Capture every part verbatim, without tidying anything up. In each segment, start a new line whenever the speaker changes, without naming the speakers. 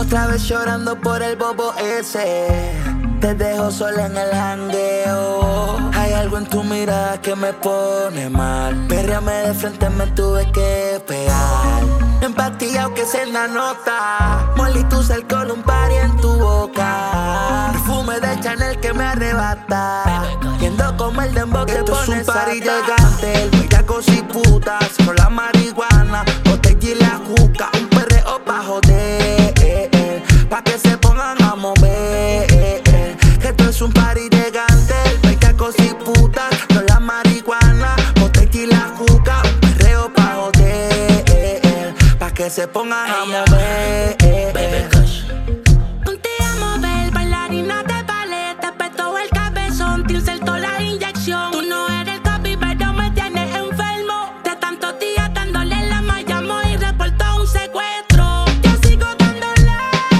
Otra vez llorando por el bobo ese. Te dejo sola en el jangueo. Hay algo en tu mirada que me pone mal. Perréame de frente, me tuve que pegar. Empatía que se la nota. Molitus, alcohol, un party en tu boca. Perfume de Chanel que me arrebata. Viendo como el dembow te pone. Esto es un party elegante. El bellacos y putas. Con la marihuana, botella y la juca. Un perreo pa' joder, eh, eh, pa' que se pongan a mover, eh, eh. Esto es un party elegante. El bellacos y putas. Con la marihuana, botella y la juca. Un perreo pa' joder, eh, eh, pa' que se pongan a mover, eh, eh.
Ponte a mover, bailarina de ballet. Te petó el cabezón, te insertó la inyección. Tú no eres el copy, pero me tienes enfermo. De tantos días dándole la malla, llamó y reportó un secuestro. Yo sigo dándole.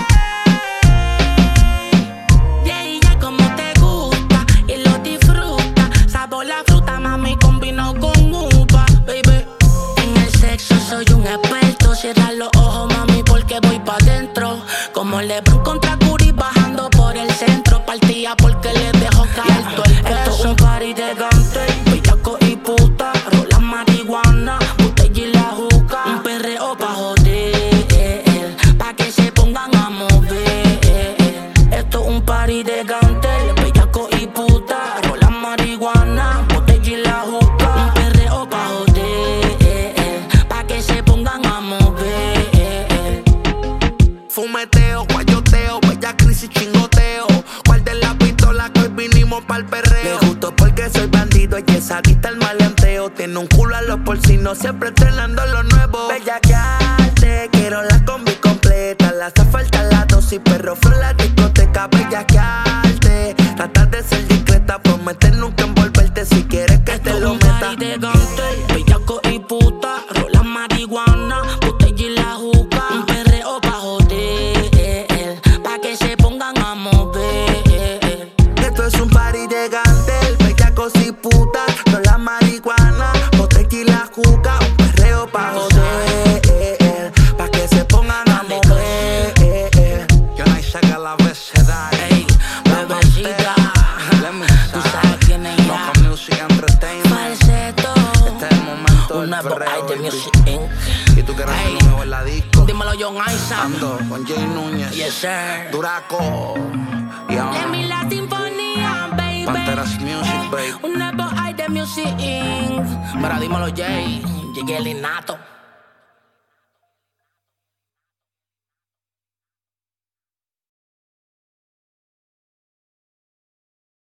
Yeah, y ya como te gusta y lo disfruta. Sabor la fruta, mami, combinó con uva, baby. En el sexo soy un experto. Cierra los ojos, mami, porque voy pa' dentro. Como LeBron contra Curry bajando por el centro. Partía porque le dejo caer todo el peso. Esto es un party de gante, bellaco y puta. Rola marihuana, botella y la juca. Un perreo pa' joder, pa' que se pongan a mover. Esto es un party de gante, bellaco y puta. Rola marihuana, botella y la juca. Un perreo pa' joder, pa' que se pongan a mover.
Fumeteo, guayoteo, bella crisis, chingoteo. Guarden la pistola que hoy vinimos pa'l perreo. Le gustó porque soy bandido y es adicta al maleanteo. Tiene un culo a los porcinos, siempre estrenando lo nuevo. Bella que arte, quiero la combi completa. Le hace falta la dosis, perro fue la discoteca. Bella que arte, trata de ser discreta. Promete nunca envolverte si quieres que te lo meta.
Party de gante, bellaco y puta. Rola marihuana, botella y la juca. Un perreo pa' joder, pa' que se pongan a mover.
Esto es un party elegante. El bellacos y putas. No la marihuana, botella y la juca. Un perreo pa' joder, pa' que se pongan a mover.
Yo no hice que la abecedario.
Ey, bebecita, tú sabes quién es ya.
Loca Music Entertainment.
Falseto,
Este es el momento
un
del
nuevo
perreo,
ay de
baby.
Music incorporated.
Y tú quieres
Ey.
ser nuevo en la disco.
Dímelo, John Isaac.
Ando con Jay Núñez,
Yes, sir.
Duraco y
De
ahora
mi la sinfonía, baby.
Panteras Music, baby.
Un nuevo ay de Music incorporated. Mira, dímelo, Jay. Llegué el innato.